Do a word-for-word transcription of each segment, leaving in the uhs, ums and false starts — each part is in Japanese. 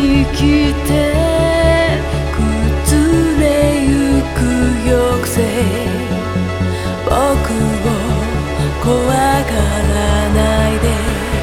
に来て崩れゆく抑制僕を怖がらないで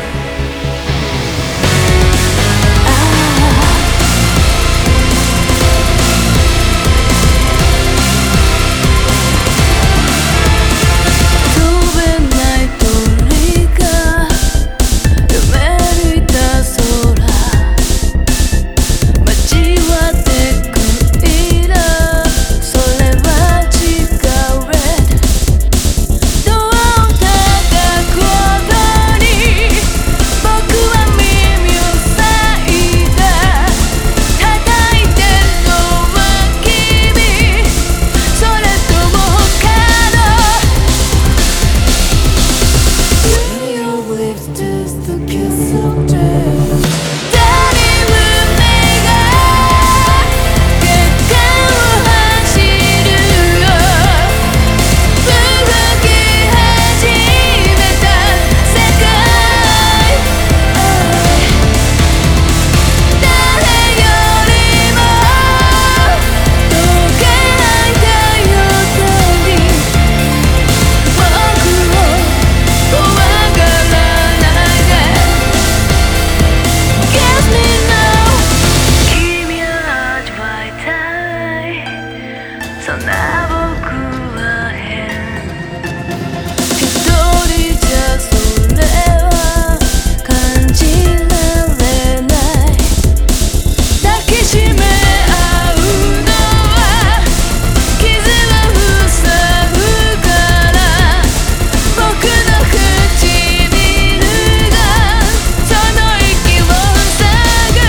そんな僕は変一人じゃそれは感じられない抱きしめ合うのは傷は塞ぐから僕の唇がその息を塞ぐ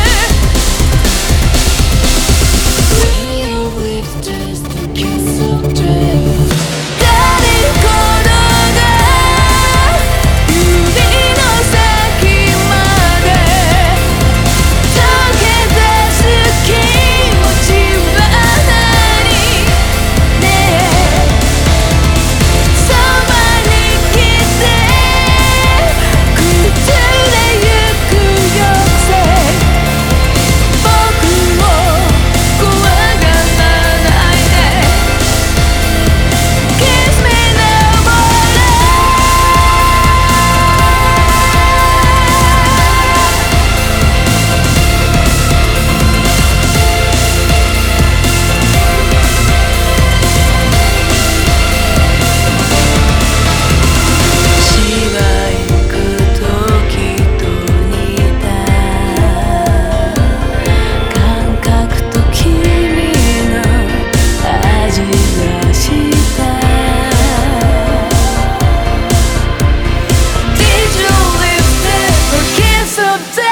When your lips just kiss of dread 誰ほどが指の先まで溶け出す気持ちは何ねそばに来て崩れゆく抑制僕を怖がらないで Kiss me now more しばゆく時と似た感覚と君の味がした Did you live there or kiss of death